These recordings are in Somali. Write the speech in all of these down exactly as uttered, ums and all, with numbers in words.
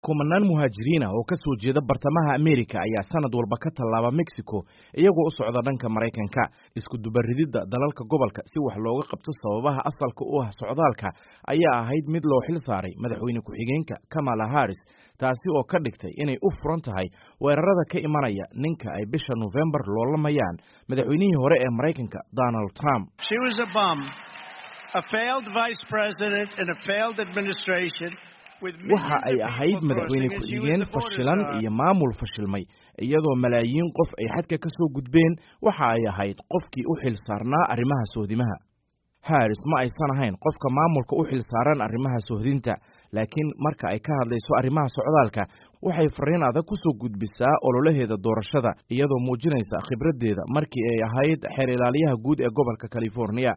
kumanaan muhaajiriin ah oo ka soo jeeda bartamaha Amerika ayaa sanad walba ka tallaaba Mexico iyagoo u socda dhanka Mareykanka isku dubaridida dalalka gobolka si wax looga qabto sababaha asalka u ah socdaalka ayaa ahayd mid loo xil saaray madaxweyne ku-xigeenka Kamala Harris taasi oo ka dhigtay inay u furan tahay weerarada ka imanaya ninka ay bisha November loolamayaan madaxweynihii hore ee Mareykanka Donald Trump. She was a bum, a failed vice president in a failed administration. waxa ay ahayd madaxweyne ku-xigeen fashilan iyo maamul fashilmay iyadoo malaayiin qof ay xadka ka soo gudbeen waxa ay ahayd qofkii u xil saarnaa arrimaha sohdimaha. Harris ma aysan ahayn qofka maamulka u xil saaran arrimaha sohdinta laakiin marka ay ka hadlayso arrimaha socdaalka waxay fariin adag ku soo gudbisaa ololaheeda doorashada iyadoo muujinaysa khibradeeda markii ay ahayd xeer ilaaliyaha guud ee gobolka California.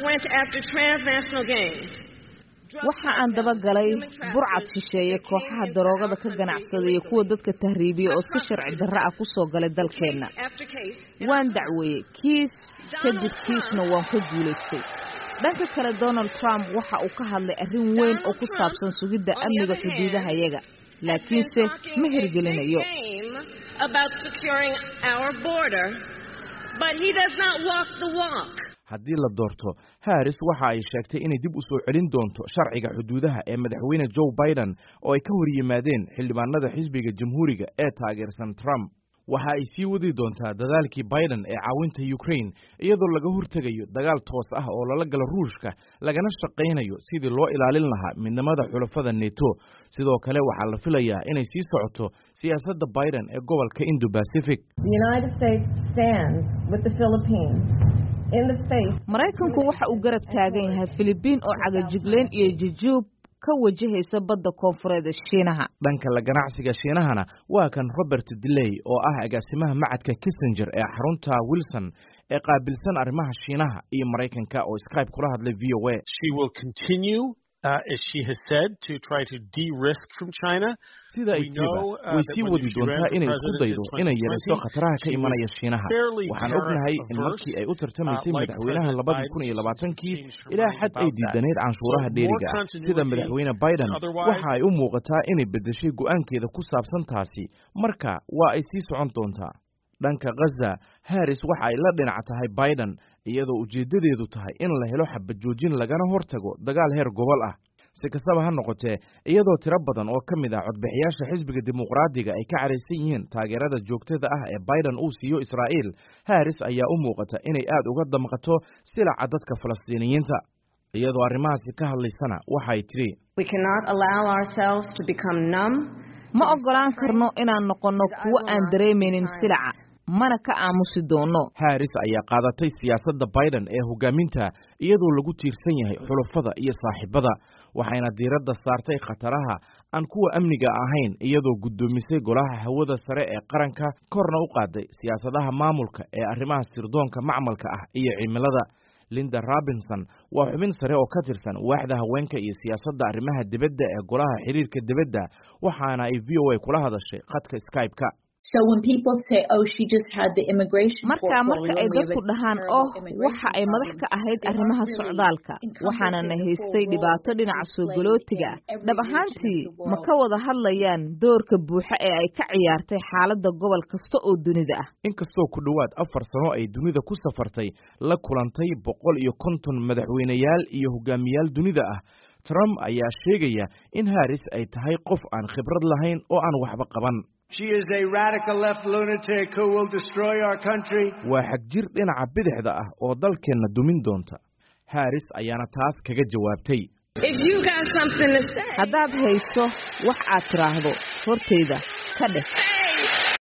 waxa aan daba galay burcad shisheeye kooxaha daroogada ka ganacsada iyo kuwa dadka tahriibiya oo si sharci darro ah ku soo galay dalkeena. waan dacweeyey kiis kadib kiisna waan ku guulaystay. dhanka kale Donald Trump waxa uu ka hadlay arrin weyn oo ku saabsan sugidda amniga xuduudaha iyaga laakiinse ma hirgelinayo. haddii la doorto Harris waxa ay sheegtay inay dib u soo celin doonto sharciga xuduudaha ee madaxweyne Joe Biden oo ay ka hor yimaadeen xildhibaanada xisbiga jamhuuriga ee taageersan Trump. waxa ay sii wadi doontaa dadaalkii Biden ee caawinta Ukraine iyadoo laga hortagayo dagaal toos ah oo lala galo Ruushka lagana shaqeynayo sidii loo ilaalin lahaa midnimada xulafada NATO. sidoo kale waxa la filayaa inay sii socoto siyaasadda Biden ee gobolka Indo-Pacific. The United States stands with the Philippines. Mareykanku waxa uu garab taagan yahay Filibiin oo cagajigleen iyo jujuub ka wajahaysa badda koonfureed Shiinaha. dhanka la ganacsiga Shiinahana waa kan Robert Delay oo ah agaasimaha macadka Kissinger ee xarunta Wilson ee qaabilsan arrimaha Shiinaha iyo Mareykanka oo Skype kula hadlay V O A. She will continue Uh, as she has said, to try to de-risk from China. sida ay tiba way sii wadi doontaa inay isku daydo inay yarayso khataraha ka imanaya Shiinaha. waxaan ognahay in markii ay u tartamaysay madaxweynaha labada kun iyo labaatankii ilaa xad ay diidaneyd canshuuraha dheeriga ah sida madaxweyne Biden waxa ay u muuqataa inay bedeshay go'aankeeda ku saabsan taasi marka waa ay sii socon doontaa. dhanka Gaza Harris waxa ay la dhinac tahay Biden iyadoo ujeedadeedu tahay in la helo xabad joojin lagana hortago dagaal heer gobol ah. si kastaba ha noqotee iyadoo tiro badan oo ka mid ah codbixiyaasha xisbiga dimuqraadiga ay ka careysan yihiin taageerada joogtada ah ee Biden uu siiyo Israa'iil, Harris ayaa u muuqata inay aad uga damqato silaca dadka Falastiiniyiinta. iyadoo arrimahaasi ka hadlaysana waxay tiri ma ogolaan karno inaan noqono kuwo aan dareemaynin silaca mana ka aamusi doono. Harris ayaa qaadatay siyaasadda Biden ee hogaaminta iyadoo lagu tiirsan yahay xulafada iyo saaxiibada waxayna diiradda saartay khataraha aan kuwa amniga ahayn iyadoo gudoomisay golaha hawada sare ee qaranka korna u qaaday siyaasadaha maamulka ee arrimaha sirdoonka macmalka ah iyo cimilada. Linda Robinson waa xubin sare oo ka tirsan waaxda haweenka iyo siyaasadda arrimaha dibadda ee golaha xiriirka dibadda waxaana ay V O A kula hadashay khadka Skype-ka. So when people say, oh, she just had the immigration marka marka ay dadku dhahaan oh waxa ay madax ka ahayd arrimaha socdaalka waxaana na haystay dhibaato dhinaca soo galootiga dhab ahaantii ma ka wada hadlayaan doorka buuxa ee ay ka ciyaartay xaaladda gobol kasta oo dunida ah. inkastoo ku dhawaad afar sano ay dunida ku safartay la kulantay boqol iyo konton madaxweynayaal iyo hogaamiyaal dunida ah, Trump ayaa sheegaya in Harris ay tahay qof aan khibrad lahayn oo aan waxba qaban. She is a radical left lunatic who will destroy our country. waa xagjir dhinaca bidixda ah oo dalkeena dumin doonta. Harris ayaana taas kaga jawaabtay. haddaad hayso wax aad tiraahdo horteyda ka dheh.